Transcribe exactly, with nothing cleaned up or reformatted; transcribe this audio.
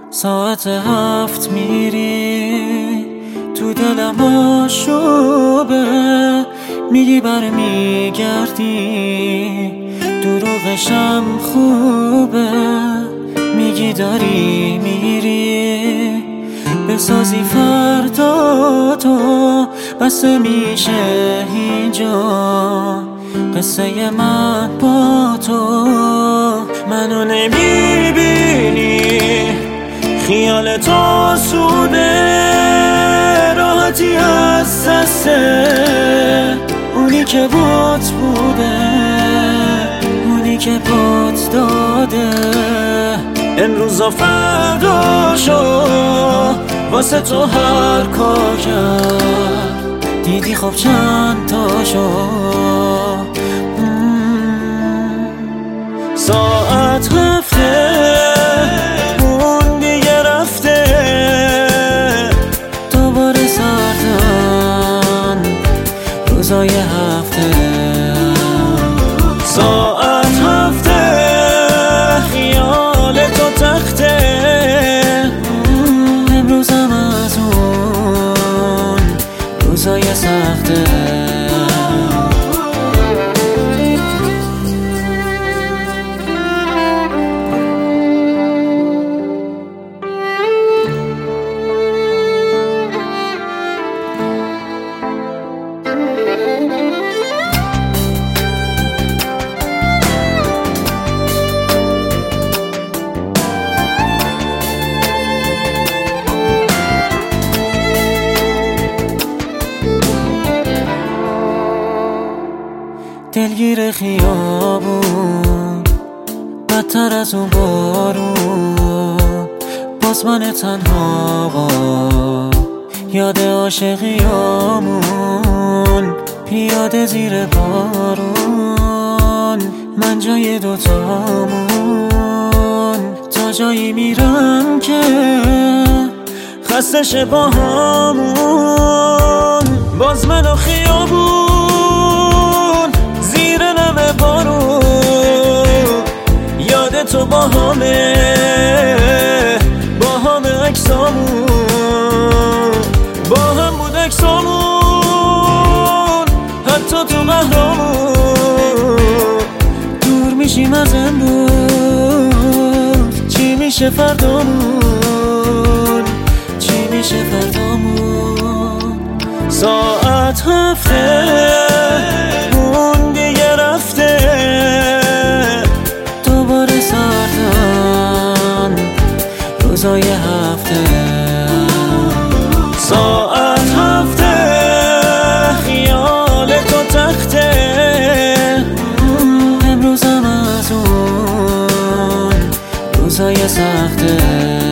ساعت هفت میری تو دلم آشوبه، میگی برمیگردی دروغشم خوبه، میگی داری میری بسازی فردا تو، بسه میشه اینجا قصه من با تو. منو نمیبینی خیال تو سوده، راحتی از دسته اونی که بات بوده، اونی که بات داده. امروز و فردا شو واسه تو هر کار کرد، دیدی خب چند تا شو. ساعت هفته اون دیگه رفته، دوباره سردن روزای هفته. ساعت هفته خیال تو تخته، امروزم از اون روزای سخته. دلگیر خیابون بدتر از اون بارون، باز من تنها یاد عاشقیامون، پیاده زیر بارون من جای دوتامون. تا جایی میرم که خسته شه با همون، باز من و خیابون زیر نم بارون. یاد تو با همه با همه عکسامون، با هم بود عکسامون حتی تو قهرامون. دور میشیم از امروز، چی میشه فردامون، چی میشه فردامون. ساعت هفته اون دیگه رفته، دوباره سردن روزای هفته. ساعت هفته خیال تو تخته، امروزم از اون روزای سخته.